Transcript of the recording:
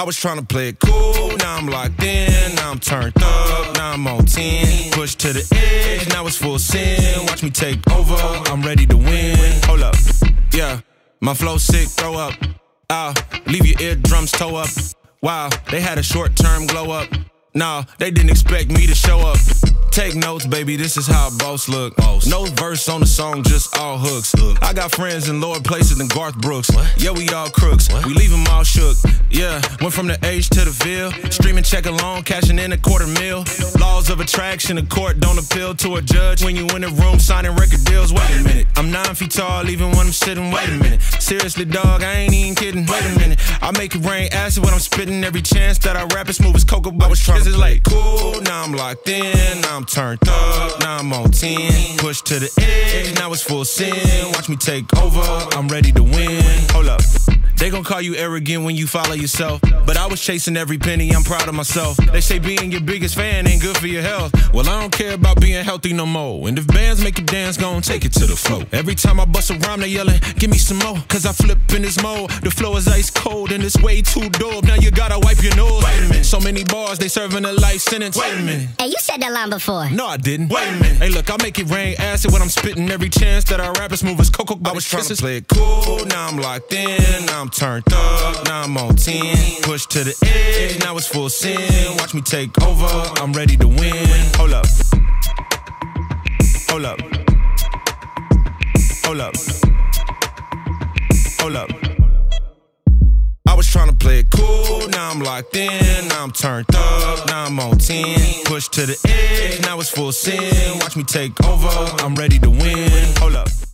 was tryna play it cool, now I'm locked in. Now I'm turned up, now I'm on 10. Push to the edge, now it's full sin. Watch me take over, I'm ready to win. Hold up, yeah, my flow sick, throw up. I'll leave your eardrums toe up. Wow, they had a short-term glow up. Nah, they didn't expect me to show up. Take notes, baby, this is how a boss look. No verse on the song, just all hooks. I got friends in lower places than Garth Brooks. Yeah, we all crooks, we leave them all shook. Yeah, went from the H to the Ville. Streaming check alone, cashing in $250,000. Laws of attraction, the court don't appeal to a judge. When you in the room signing record deals, wait a minute. I'm 9 feet tall, even when I'm sitting, wait a minute. Seriously, dog, I ain't even kidding, wait a minute. I make it rain acid when I'm spitting. Every chance that I rap, it's smooth as cocoa. I was trying to play cool, now I'm locked in. Now I'm turned up, now I'm on 10. Push to the edge, now it's full sin. Watch me take over, I'm ready to win. Hold up, they gon' call you arrogant when you follow yourself, but I was chasing every penny, I'm proud of myself. They say being your biggest fan ain't good for your health. Well, I don't care about being healthy no more. And if bands make you dance, gon' take it to the floor. Every time I bust a rhyme, they yelling, give me some more. Cause I flip in this mode, the flow is ice cold and it's way too dope. Now you gotta wipe your nose. Wait a minute, so many bars, they serving a life sentence. Wait a minute. Hey, you said that line before. No, I didn't. Wait a minute. Hey, look, I make it rain acid when I'm spitting. Every chance that I rap is smooth as cocoa. I was trying to play it cool, now I'm locked in. Now I'm turned up, now I'm on 10. Push to the edge, now it's full sin. Watch me take over, I'm ready to win. Hold up. Hold up. Hold up. Hold up. I was tryna play it cool, now I'm locked in. Now I'm turned up, now I'm on 10. Push to the edge, now it's full sin. Watch me take over, I'm ready to win.